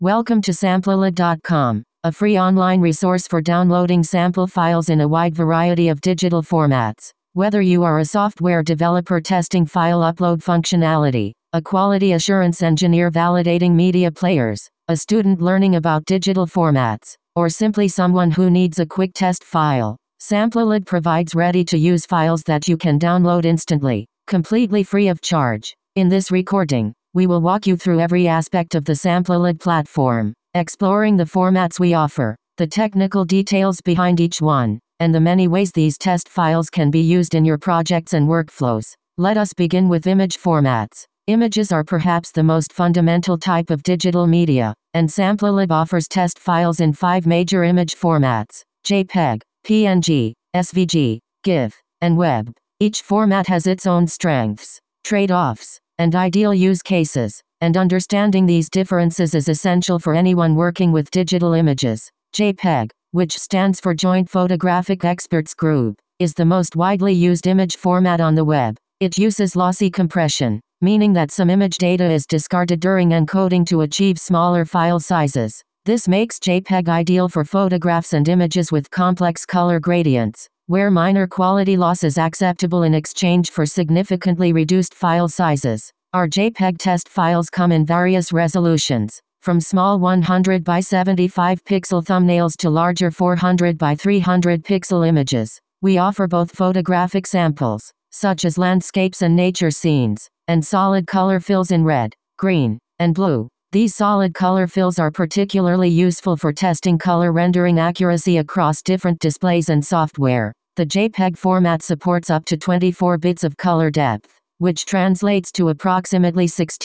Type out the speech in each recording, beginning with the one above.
Welcome to Samplelib.com, a free online resource for downloading sample files in a wide variety of digital formats. Whether you are a software developer testing file upload functionality, a quality assurance engineer validating media players, a student learning about digital formats, or simply someone who needs a quick test file, Samplelib provides ready-to-use files that you can download instantly, completely free of charge. In this recording, we will walk you through every aspect of the Samplelib platform, exploring the formats we offer, the technical details behind each one, and the many ways these test files can be used in your projects and workflows. Let us begin with image formats. Images are perhaps the most fundamental type of digital media, and Samplelib offers test files in 5 major image formats: JPEG, PNG, SVG, GIF, and WEB. Each format has its own strengths, trade-offs, and ideal use cases, and understanding these differences is essential for anyone working with digital images. JPEG, which stands for Joint Photographic Experts Group, is the most widely used image format on the web. It uses lossy compression, meaning that some image data is discarded during encoding to achieve smaller file sizes. This makes JPEG ideal for photographs and images with complex color gradients, where minor quality loss is acceptable in exchange for significantly reduced file sizes. Our JPEG test files come in various resolutions, from small 100 by 75 pixel thumbnails to larger 400 by 300 pixel images. We offer both photographic samples, such as landscapes and nature scenes, and solid color fills in red, green, and blue. These solid color fills are particularly useful for testing color rendering accuracy across different displays and software. The JPEG format supports up to 24 bits of color depth, which translates to approximately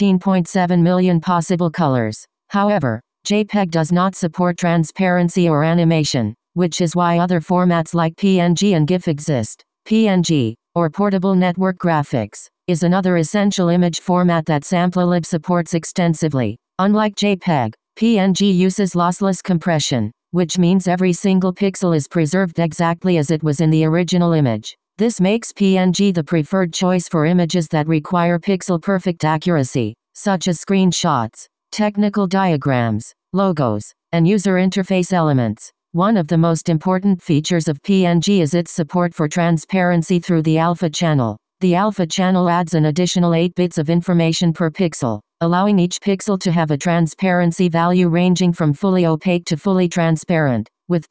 16.7 million possible colors. However, JPEG does not support transparency or animation, which is why other formats like PNG and GIF exist. PNG, or Portable Network Graphics, is another essential image format that Samplelib supports extensively. Unlike JPEG, PNG uses lossless compression, which means every single pixel is preserved exactly as it was in the original image. This makes PNG the preferred choice for images that require pixel-perfect accuracy, such as screenshots, technical diagrams, logos, and user interface elements. One of the most important features of PNG is its support for transparency through the alpha channel. The alpha channel adds an additional 8 bits of information per pixel, allowing each pixel to have a transparency value ranging from fully opaque to fully transparent, with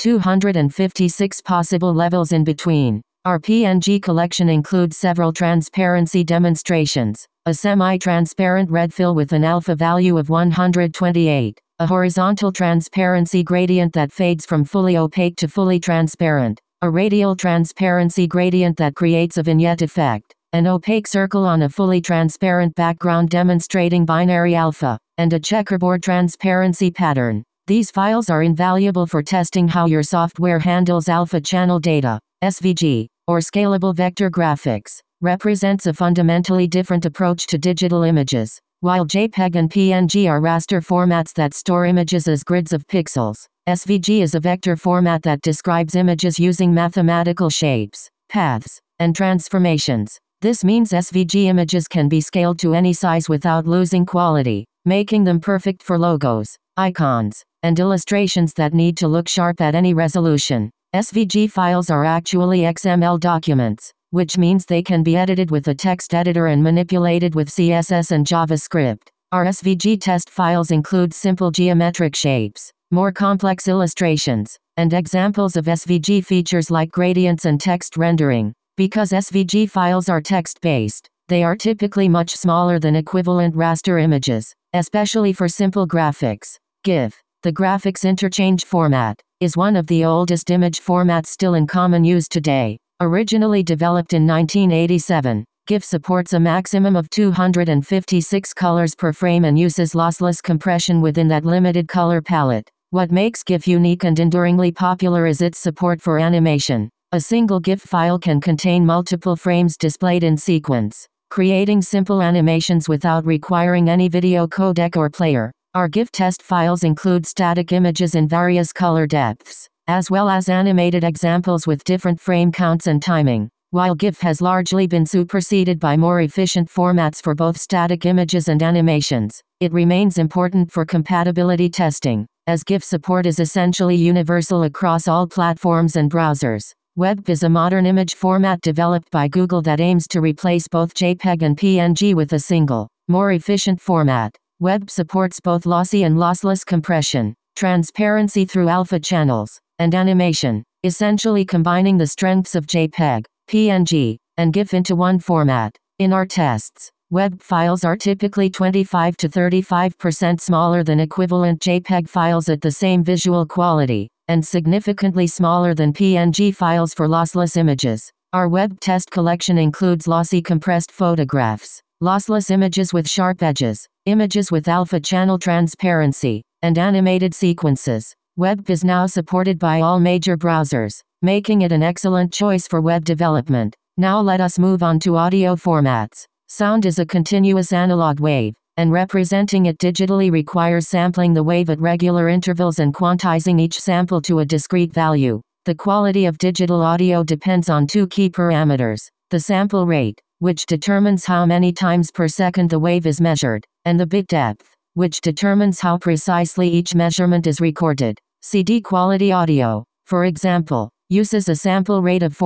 256 possible levels in between. Our PNG collection includes several transparency demonstrations: a semi-transparent red fill with an alpha value of 128, a horizontal transparency gradient that fades from fully opaque to fully transparent, a radial transparency gradient that creates a vignette effect, an opaque circle on a fully transparent background demonstrating binary alpha, and a checkerboard transparency pattern. These files are invaluable for testing how your software handles alpha channel data. SVG, or Scalable Vector Graphics, represents a fundamentally different approach to digital images. While JPEG and PNG are raster formats that store images as grids of pixels, SVG is a vector format that describes images using mathematical shapes, paths, and transformations. This means SVG images can be scaled to any size without losing quality, making them perfect for logos, icons, and illustrations that need to look sharp at any resolution. SVG files are actually XML documents, which means they can be edited with a text editor and manipulated with CSS and JavaScript. Our SVG test files include simple geometric shapes, more complex illustrations, and examples of SVG features like gradients and text rendering. Because SVG files are text-based, they are typically much smaller than equivalent raster images, especially for simple graphics. GIF, the graphics interchange format, is one of the oldest image formats still in common use today. Originally developed in 1987, GIF supports a maximum of 256 colors per frame and uses lossless compression within that limited color palette. What makes GIF unique and enduringly popular is its support for animation. A single GIF file can contain multiple frames displayed in sequence, creating simple animations without requiring any video codec or player. Our GIF test files include static images in various color depths, as well as animated examples with different frame counts and timing. While GIF has largely been superseded by more efficient formats for both static images and animations, it remains important for compatibility testing, as GIF support is essentially universal across all platforms and browsers. WebP is a modern image format developed by Google that aims to replace both JPEG and PNG with a single, more efficient format. WebP supports both lossy and lossless compression, transparency through alpha channels, and animation, essentially combining the strengths of JPEG, PNG, and GIF into one format. In our tests, WebP files are typically 25 to 35% smaller than equivalent JPEG files at the same visual quality, and significantly smaller than PNG files for lossless images. Our WebP test collection includes lossy compressed photographs, lossless images with sharp edges, images with alpha channel transparency, and animated sequences. WebP is now supported by all major browsers, making it an excellent choice for web development. Now let us move on to audio formats. Sound is a continuous analog wave, and representing it digitally requires sampling the wave at regular intervals and quantizing each sample to a discrete value. The quality of digital audio depends on two key parameters: the sample rate, which determines how many times per second the wave is measured, and the bit depth, which determines how precisely each measurement is recorded. CD quality audio, for example, uses a sample rate of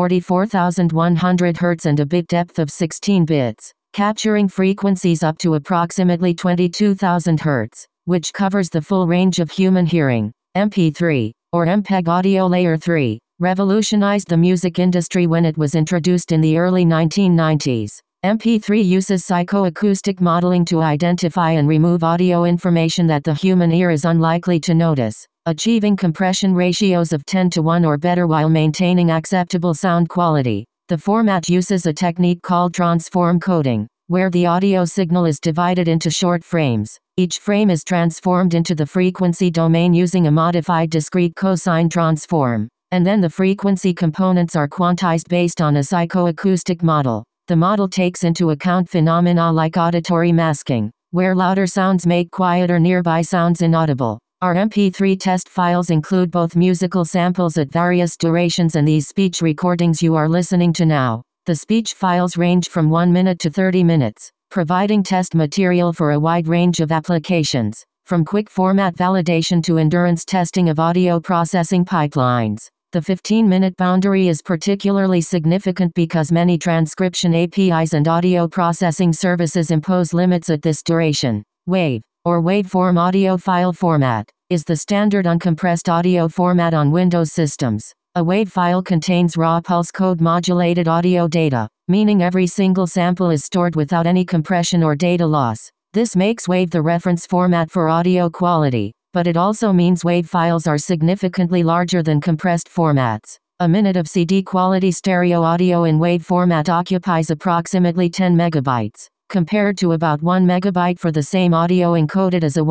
44,100 Hz and a bit depth of 16 bits, capturing frequencies up to approximately 22,000 Hz, which covers the full range of human hearing. MP3, or MPEG Audio Layer 3, revolutionized the music industry when it was introduced in the early 1990s. MP3 uses psychoacoustic modeling to identify and remove audio information that the human ear is unlikely to notice, achieving compression ratios of 10:1 or better while maintaining acceptable sound quality. The format uses a technique called transform coding, where the audio signal is divided into short frames. Each frame is transformed into the frequency domain using a modified discrete cosine transform, and then the frequency components are quantized based on a psychoacoustic model. The model takes into account phenomena like auditory masking, where louder sounds make quieter nearby sounds inaudible. Our MP3 test files include both musical samples at various durations and these speech recordings you are listening to now. The speech files range from 1 minute to 30 minutes, providing test material for a wide range of applications, from quick format validation to endurance testing of audio processing pipelines. The 15-minute boundary is particularly significant because many transcription APIs and audio processing services impose limits at this duration. WAV, or waveform audio file format, is the standard uncompressed audio format on Windows systems. A WAV file contains raw pulse code modulated audio data, meaning every single sample is stored without any compression or data loss. This makes WAV the reference format for audio quality, but it also means WAV files are significantly larger than compressed formats. A minute of CD quality stereo audio in WAV format occupies approximately 10 megabytes, compared to about 1 megabyte for the same audio encoded as a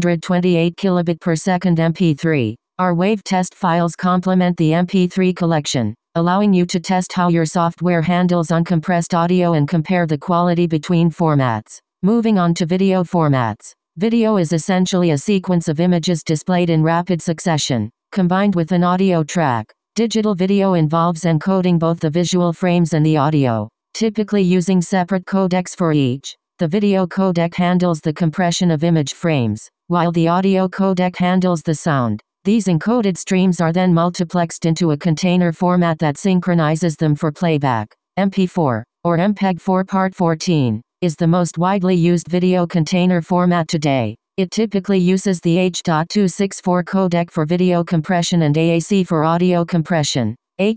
128 kilobit per second MP3. Our WAV test files complement the MP3 collection, allowing you to test how your software handles uncompressed audio and compare the quality between formats. Moving on to video formats. Video is essentially a sequence of images displayed in rapid succession, combined with an audio track. Digital video involves encoding both the visual frames and the audio, typically using separate codecs for each. The video codec handles the compression of image frames, while the audio codec handles the sound. These encoded streams are then multiplexed into a container format that synchronizes them for playback. MP4, or MPEG-4 Part 14, is the most widely used video container format today. It typically uses the H.264 codec for video compression and AAC for audio compression.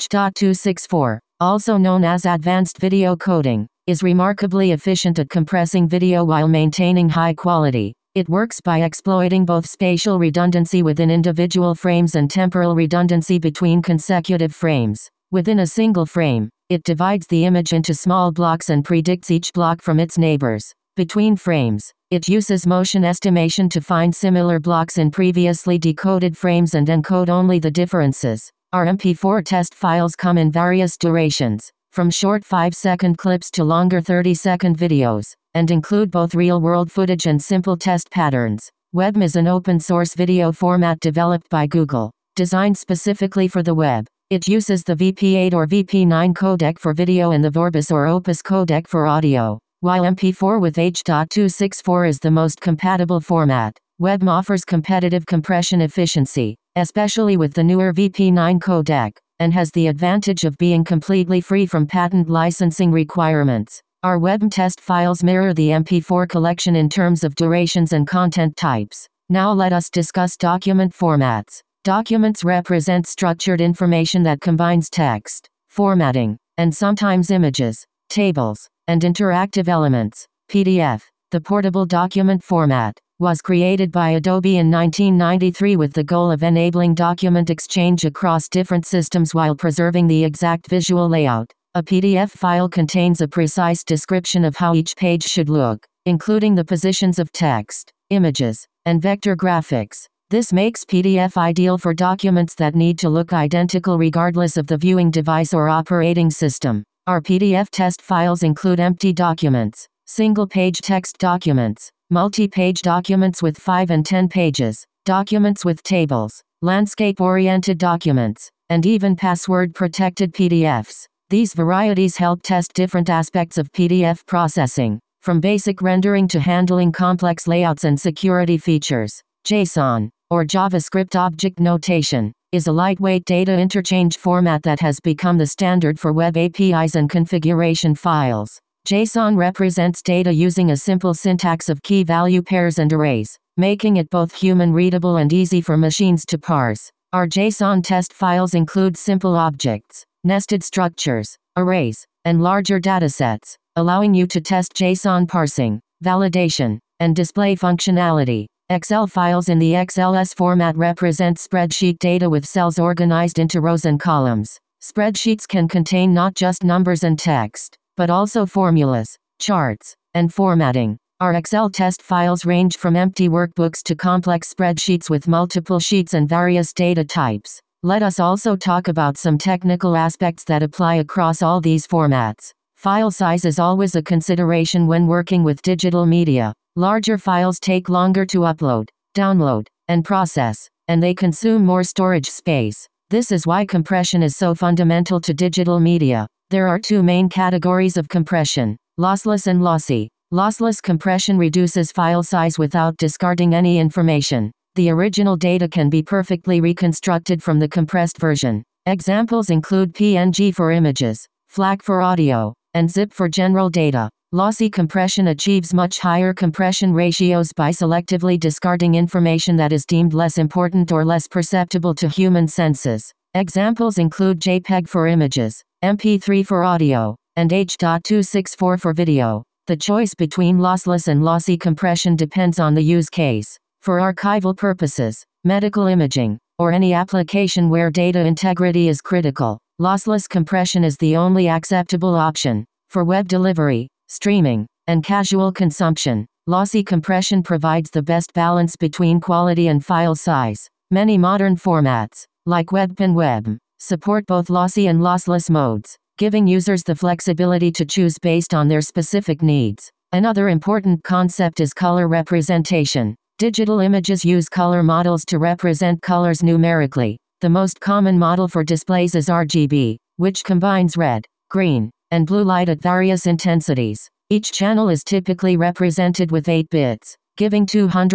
H.264, also known as Advanced Video Coding, is remarkably efficient at compressing video while maintaining high quality. It works by exploiting both spatial redundancy within individual frames and temporal redundancy between consecutive frames. Within a single frame, it divides the image into small blocks and predicts each block from its neighbors. Between frames, it uses motion estimation to find similar blocks in previously decoded frames and encode only the differences. Our MP4 test files come in various durations, from short 5-second clips to longer 30-second videos, and include both real-world footage and simple test patterns. WebM is an open-source video format developed by Google, designed specifically for the web. It uses the VP8 or VP9 codec for video and the Vorbis or Opus codec for audio, while MP4 with H.264 is the most compatible format. WebM offers competitive compression efficiency, especially with the newer VP9 codec, and has the advantage of being completely free from patent licensing requirements. Our WebM test files mirror the MP4 collection in terms of durations and content types. Now let us discuss document formats. Documents represent structured information that combines text, formatting, and sometimes images, tables, and interactive elements. PDF, the portable document format, was created by Adobe in 1993 with the goal of enabling document exchange across different systems while preserving the exact visual layout. A PDF file contains a precise description of how each page should look, including the positions of text, images, and vector graphics. This makes PDF ideal for documents that need to look identical regardless of the viewing device or operating system. Our PDF test files include empty documents, single-page text documents, multi-page documents with 5 and 10 pages, documents with tables, landscape-oriented documents, and even password-protected PDFs. These varieties help test different aspects of PDF processing, from basic rendering to handling complex layouts and security features. JSON, or JavaScript Object Notation, is a lightweight data interchange format that has become the standard for web APIs and configuration files. JSON represents data using a simple syntax of key-value pairs and arrays, making it both human-readable and easy for machines to parse. Our JSON test files include simple objects, nested structures, arrays, and larger datasets, allowing you to test JSON parsing, validation, and display functionality. Excel files in the XLS format represent spreadsheet data with cells organized into rows and columns. Spreadsheets can contain not just numbers and text, but also formulas, charts, and formatting. Our Excel test files range from empty workbooks to complex spreadsheets with multiple sheets and various data types. Let us also talk about some technical aspects that apply across all these formats. File size is always a consideration when working with digital media. Larger files take longer to upload, download, and process, and they consume more storage space. This is why compression is so fundamental to digital media. There are two main categories of compression: lossless and lossy. Lossless compression reduces file size without discarding any information. The original data can be perfectly reconstructed from the compressed version. Examples include PNG for images, FLAC for audio, and ZIP for general data. Lossy compression achieves much higher compression ratios by selectively discarding information that is deemed less important or less perceptible to human senses. Examples include JPEG for images, MP3 for audio, and H.264 for video. The choice between lossless and lossy compression depends on the use case. For archival purposes, medical imaging, or any application where data integrity is critical, lossless compression is the only acceptable option. For web delivery, streaming, and casual consumption, lossy compression provides the best balance between quality and file size. Many modern formats, like WebP and WebM, support both lossy and lossless modes, giving users the flexibility to choose based on their specific needs. Another important concept is color representation. Digital images use color models to represent colors numerically. The most common model for displays is RGB, which combines red, green, and blue light at various intensities. Each channel is typically represented with 8 bits, giving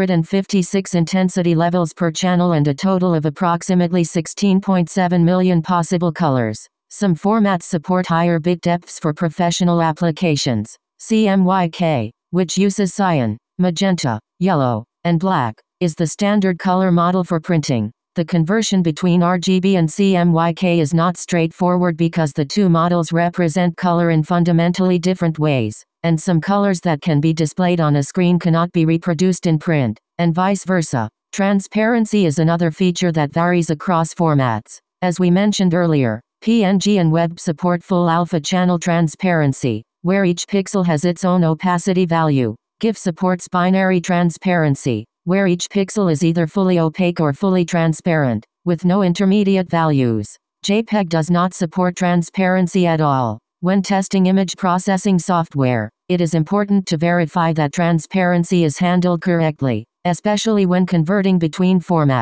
256 intensity levels per channel and a total of approximately 16.7 million possible colors. Some formats support higher bit depths for professional applications. CMYK, which uses cyan, magenta, yellow, and black, is the standard color model for printing. The conversion between RGB and CMYK is not straightforward because the two models represent color in fundamentally different ways, and some colors that can be displayed on a screen cannot be reproduced in print, and vice versa. Transparency is another feature that varies across formats. As we mentioned earlier, PNG and WebP support full alpha channel transparency, where each pixel has its own opacity value. GIF supports binary transparency, where each pixel is either fully opaque or fully transparent, with no intermediate values. JPEG does not support transparency at all. When testing image processing software, it is important to verify that transparency is handled correctly, especially when converting between formats.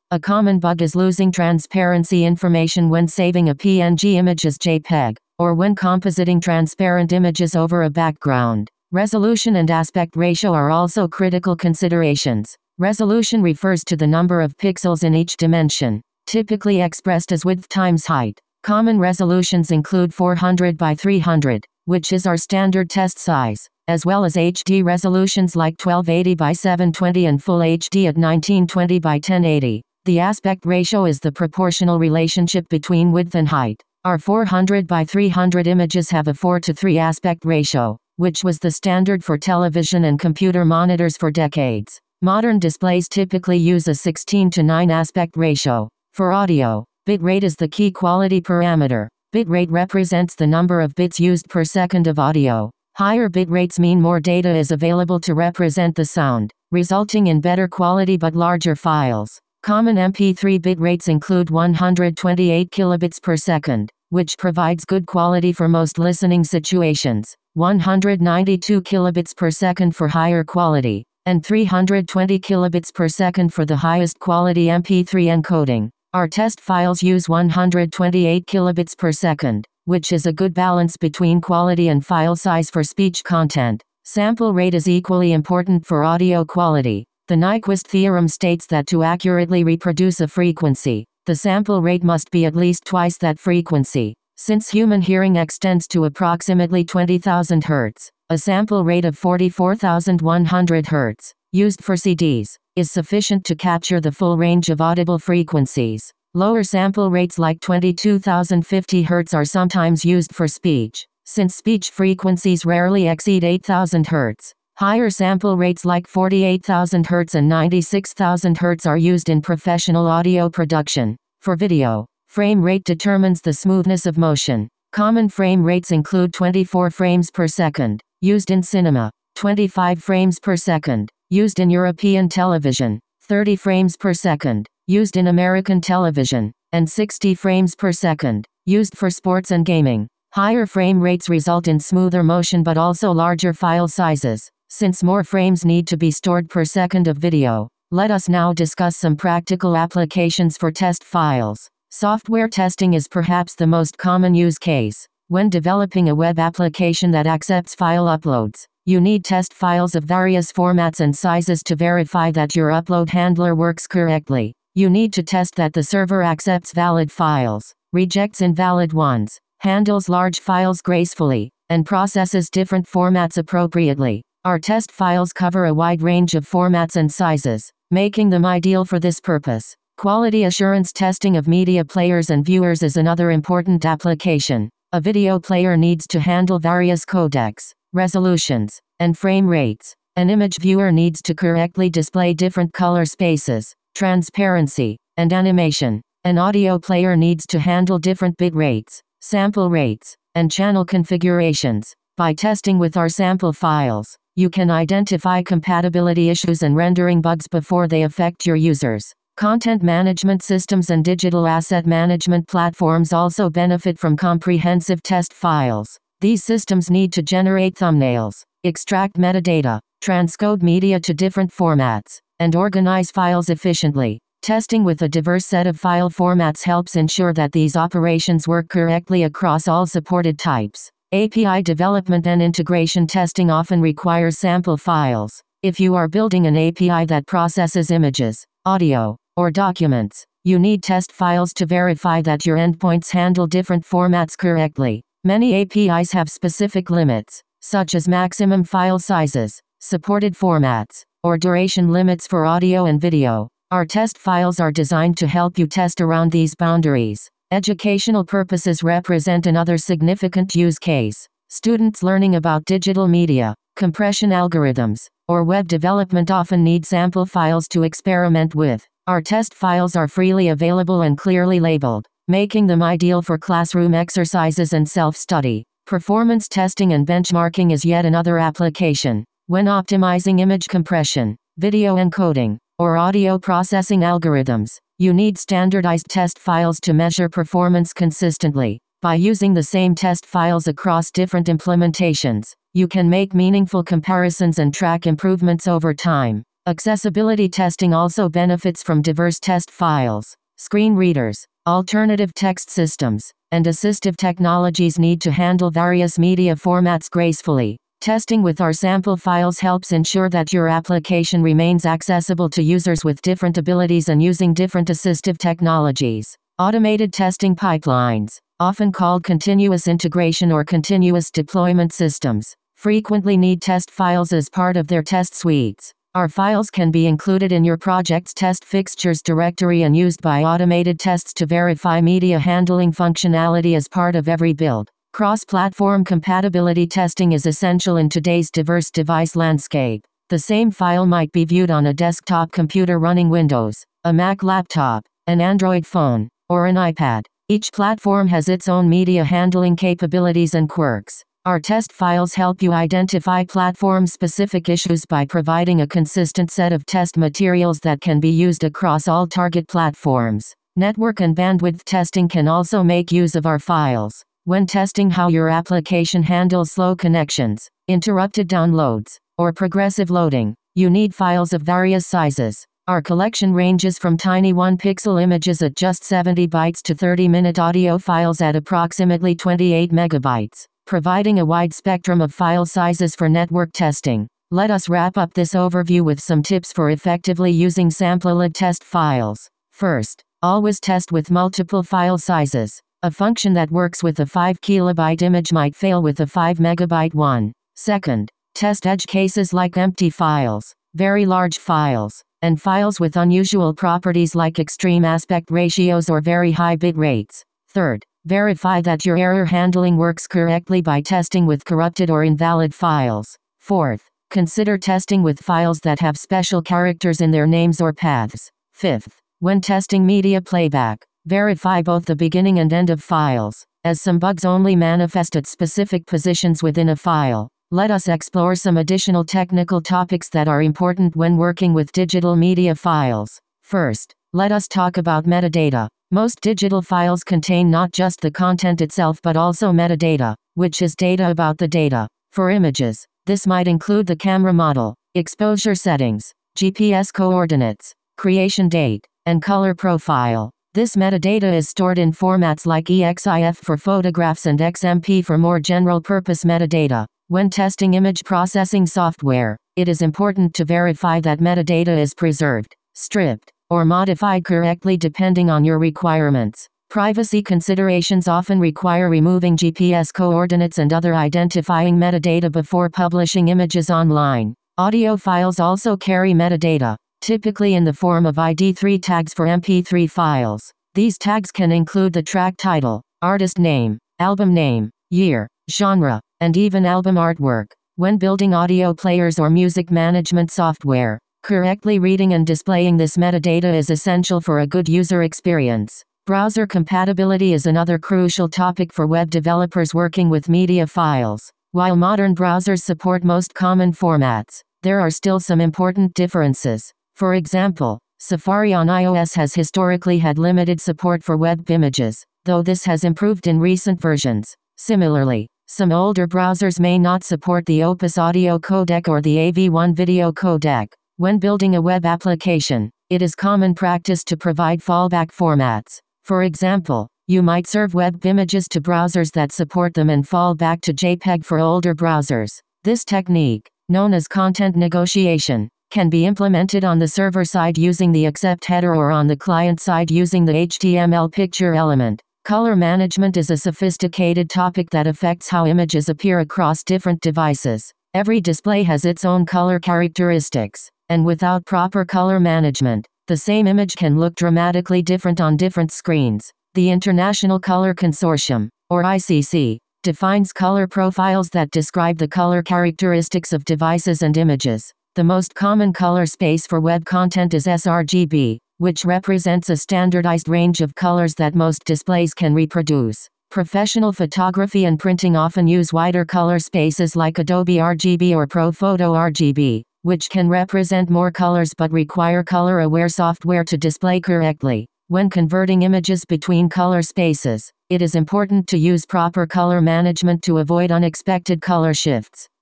A common bug is losing transparency information when saving a PNG image as JPEG, or when compositing transparent images over a background. Resolution and aspect ratio are also critical considerations. Resolution refers to the number of pixels in each dimension, typically expressed as width times height. Common resolutions include 400 by 300, which is our standard test size, as well as HD resolutions like 1280 by 720 and Full HD at 1920 by 1080. The aspect ratio is the proportional relationship between width and height. Our 400 by 300 images have a 4:3 aspect ratio, which was the standard for television and computer monitors for decades. Modern displays typically use a 16:9 aspect ratio. For audio, bitrate is the key quality parameter. Bitrate represents the number of bits used per second of audio. Higher bit rates mean more data is available to represent the sound, resulting in better quality but larger files. Common MP3 bit rates include 128 kilobits per second, which provides good quality for most listening situations, 192 kilobits per second for higher quality, and 320 kilobits per second for the highest quality MP3 encoding. Our test files use 128 kilobits per second, which is a good balance between quality and file size for speech content. Sample rate is equally important for audio quality. The Nyquist theorem states that to accurately reproduce a frequency, the sample rate must be at least twice that frequency. Since human hearing extends to approximately 20,000 Hz, a sample rate of 44,100 Hz, used for CDs, is sufficient to capture the full range of audible frequencies. Lower sample rates like 22,050 Hz are sometimes used for speech, since speech frequencies rarely exceed 8,000 Hz. Higher sample rates like 48,000 Hz and 96,000 Hz are used in professional audio production. For video, frame rate determines the smoothness of motion. Common frame rates include 24 frames per second, used in cinema, 25 frames per second, used in European television, 30 frames per second, used in American television, and 60 frames per second, used for sports and gaming. Higher frame rates result in smoother motion but also larger file sizes, since more frames need to be stored per second of video. Let us now discuss some practical applications for test files. Software testing is perhaps the most common use case. When developing a web application that accepts file uploads, you need test files of various formats and sizes to verify that your upload handler works correctly. You need to test that the server accepts valid files, rejects invalid ones, handles large files gracefully, and processes different formats appropriately. Our test files cover a wide range of formats and sizes, making them ideal for this purpose. Quality assurance testing of media players and viewers is another important application. A video player needs to handle various codecs, resolutions, and frame rates. An image viewer needs to correctly display different color spaces, transparency, and animation. An audio player needs to handle different bit rates, sample rates, and channel configurations. By testing with our sample files, you can identify compatibility issues and rendering bugs before they affect your users. Content management systems and digital asset management platforms also benefit from comprehensive test files. These systems need to generate thumbnails, extract metadata, transcode media to different formats, and organize files efficiently. Testing with a diverse set of file formats helps ensure that these operations work correctly across all supported types. API development and integration testing often requires sample files. If you are building an API that processes images, audio, or documents, you need test files to verify that your endpoints handle different formats correctly. Many APIs have specific limits, such as maximum file sizes, supported formats, or duration limits for audio and video. Our test files are designed to help you test around these boundaries. Educational purposes represent another significant use case. Students learning about digital media, compression algorithms, or web development often need sample files to experiment with. Our test files are freely available and clearly labeled, making them ideal for classroom exercises and self-study. Performance testing and benchmarking is yet another application. When optimizing image compression, video encoding, or audio processing algorithms, you need standardized test files to measure performance consistently. By using the same test files across different implementations, you can make meaningful comparisons and track improvements over time. Accessibility testing also benefits from diverse test files. Screen readers, alternative text systems, and assistive technologies need to handle various media formats gracefully. Testing with our sample files helps ensure that your application remains accessible to users with different abilities and using different assistive technologies. Automated testing pipelines, often called continuous integration or continuous deployment systems, frequently need test files as part of their test suites. Our files can be included in your project's test fixtures directory and used by automated tests to verify media handling functionality as part of every build. Cross-platform compatibility testing is essential in today's diverse device landscape. The same file might be viewed on a desktop computer running Windows, a Mac laptop, an Android phone, or an iPad. Each platform has its own media handling capabilities and quirks. Our test files help you identify platform-specific issues by providing a consistent set of test materials that can be used across all target platforms. Network and bandwidth testing can also make use of our files. When testing how your application handles slow connections, interrupted downloads, or progressive loading, you need files of various sizes. Our collection ranges from tiny 1-pixel images at just 70 bytes to 30-minute audio files at approximately 28 megabytes. Providing a wide spectrum of file sizes for network testing. Let us wrap up this overview with some tips for effectively using SampleLab test files. First, always test with multiple file sizes. A function that works with a 5 kilobyte image might fail with a 5 megabyte one. Second, test edge cases like empty files, very large files, and files with unusual properties like extreme aspect ratios or very high bit rates. Third, verify that your error handling works correctly by testing with corrupted or invalid files. Fourth, consider testing with files that have special characters in their names or paths. Fifth, when testing media playback, verify both the beginning and end of files, as some bugs only manifest at specific positions within a file. Let us explore some additional technical topics that are important when working with digital media files. First, let us talk about metadata. Most digital files contain not just the content itself but also metadata, which is data about the data. For images, this might include the camera model, exposure settings, GPS coordinates, creation date, and color profile. This metadata is stored in formats like EXIF for photographs and XMP for more general-purpose metadata. When testing image processing software, it is important to verify that metadata is preserved, stripped, or modified correctly depending on your requirements. Privacy considerations often require removing GPS coordinates and other identifying metadata before publishing images online. Audio files also carry metadata, typically in the form of ID3 tags for MP3 files. These tags can include the track title, artist name, album name, year, genre, and even album artwork. When building audio players or music management software, correctly reading and displaying this metadata is essential for a good user experience. Browser compatibility is another crucial topic for web developers working with media files. While modern browsers support most common formats, there are still some important differences. For example, Safari on iOS has historically had limited support for web images, though this has improved in recent versions. Similarly, some older browsers may not support the Opus audio codec or the AV1 video codec. When building a web application, it is common practice to provide fallback formats. For example, you might serve web images to browsers that support them and fall back to JPEG for older browsers. This technique, known as content negotiation, can be implemented on the server side using the accept header or on the client side using the HTML picture element. Color management is a sophisticated topic that affects how images appear across different devices. Every display has its own color characteristics, and without proper color management, the same image can look dramatically different on different screens. The International Color Consortium, or ICC, defines color profiles that describe the color characteristics of devices and images. The most common color space for web content is sRGB, which represents a standardized range of colors that most displays can reproduce. Professional photography and printing often use wider color spaces like Adobe RGB or ProPhoto RGB, which can represent more colors but require color-aware software to display correctly. When converting images between color spaces, it is important to use proper color management to avoid unexpected color shifts.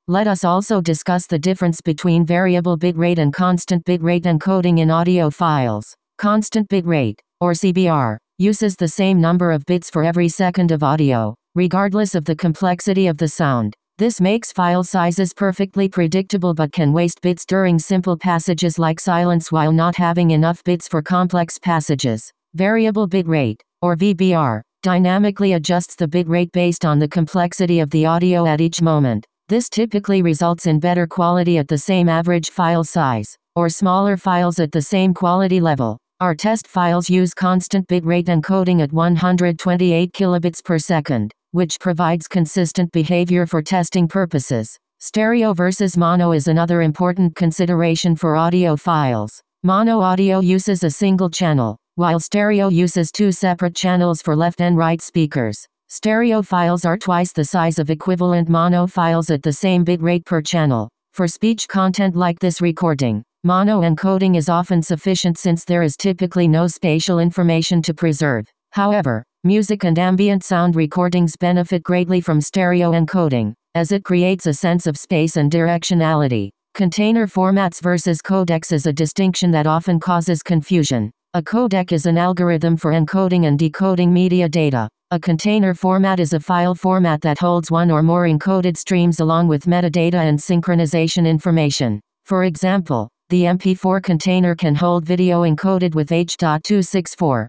Let us also discuss the difference between variable bitrate and constant bitrate encoding in audio files. Constant bitrate, or CBR, uses the same number of bits for every second of audio, regardless of the complexity of the sound. This makes file sizes perfectly predictable but can waste bits during simple passages like silence while not having enough bits for complex passages. Variable bitrate, or VBR, dynamically adjusts the bitrate based on the complexity of the audio at each moment. This typically results in better quality at the same average file size, or smaller files at the same quality level. Our test files use constant bitrate encoding at 128 kilobits per second, which provides consistent behavior for testing purposes. Stereo versus mono is another important consideration for audio files. Mono audio uses a single channel, while stereo uses two separate channels for left and right speakers. Stereo files are twice the size of equivalent mono files at the same bitrate per channel. For speech content like this recording, mono encoding is often sufficient since there is typically no spatial information to preserve. However, music and ambient sound recordings benefit greatly from stereo encoding, as it creates a sense of space and directionality. Container formats versus codecs is a distinction that often causes confusion. A codec is an algorithm for encoding and decoding media data. A container format is a file format that holds one or more encoded streams along with metadata and synchronization information. For example, the MP4 container can hold video encoded with H.264,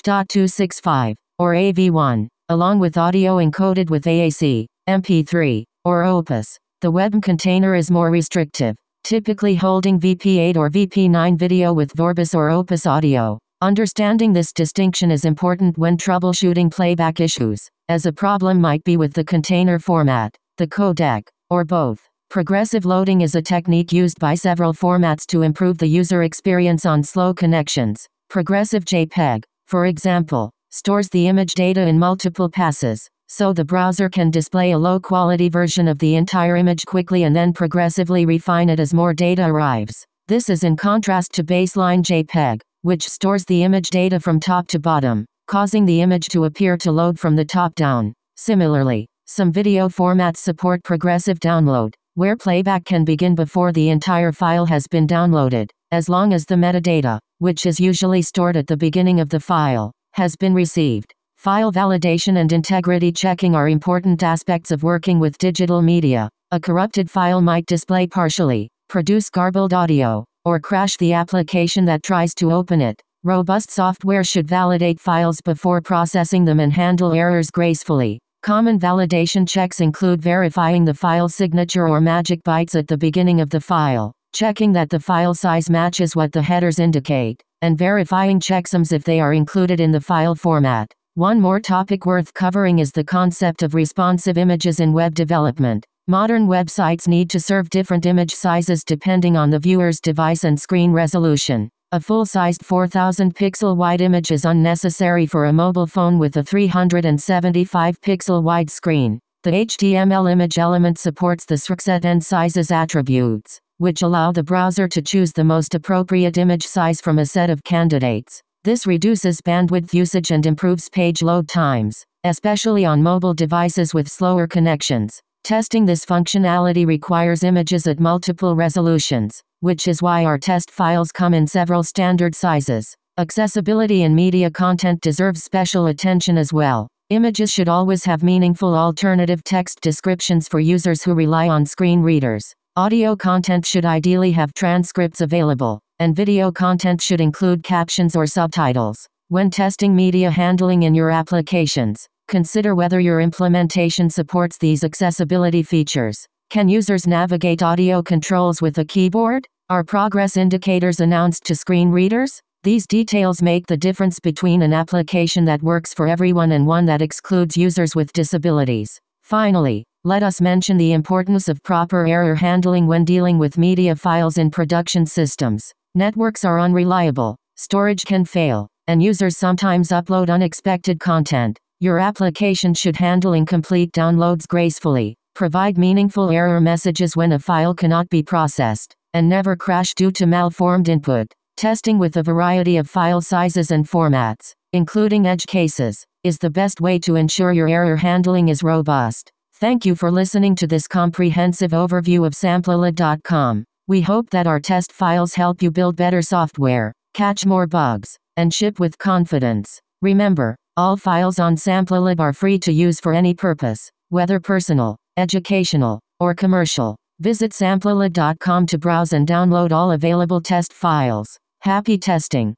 H.265, or AV1, along with audio encoded with AAC, MP3, or Opus. The web container is more restrictive, typically holding VP8 or VP9 video with Vorbis or Opus audio. Understanding this distinction is important when troubleshooting playback issues, as a problem might be with the container format, the codec, or both. Progressive loading is a technique used by several formats to improve the user experience on slow connections. Progressive JPEG, for example, stores the image data in multiple passes, so the browser can display a low-quality version of the entire image quickly and then progressively refine it as more data arrives. This is in contrast to baseline JPEG, which stores the image data from top to bottom, causing the image to appear to load from the top down. Similarly, some video formats support progressive download, where playback can begin before the entire file has been downloaded, as long as the metadata, which is usually stored at the beginning of the file, has been received. File validation and integrity checking are important aspects of working with digital media. A corrupted file might display partially, produce garbled audio, or crash the application that tries to open it. Robust software should validate files before processing them and handle errors gracefully. Common validation checks include verifying the file signature or magic bytes at the beginning of the file, checking that the file size matches what the headers indicate, and verifying checksums if they are included in the file format. One more topic worth covering is the concept of responsive images in web development. Modern websites need to serve different image sizes depending on the viewer's device and screen resolution. A full-sized 4,000-pixel wide image is unnecessary for a mobile phone with a 375-pixel wide screen. The HTML image element supports the srcset and sizes attributes, which allow the browser to choose the most appropriate image size from a set of candidates. This reduces bandwidth usage and improves page load times, especially on mobile devices with slower connections. Testing this functionality requires images at multiple resolutions, which is why our test files come in several standard sizes. Accessibility in media content deserves special attention as well. Images should always have meaningful alternative text descriptions for users who rely on screen readers. Audio content should ideally have transcripts available, and video content should include captions or subtitles. When testing media handling in your applications, consider whether your implementation supports these accessibility features. Can users navigate audio controls with a keyboard? Are progress indicators announced to screen readers? These details make the difference between an application that works for everyone and one that excludes users with disabilities. Finally, let us mention the importance of proper error handling when dealing with media files in production systems. Networks are unreliable, storage can fail, and users sometimes upload unexpected content. Your application should handle incomplete downloads gracefully, provide meaningful error messages when a file cannot be processed, and never crash due to malformed input. Testing with a variety of file sizes and formats, including edge cases, is the best way to ensure your error handling is robust. Thank you for listening to this comprehensive overview of Samplilib.com. We hope that our test files help you build better software, catch more bugs, and ship with confidence. Remember, all files on Samplilib are free to use for any purpose, whether personal, educational, or commercial. Visit Samplilib.com to browse and download all available test files. Happy testing!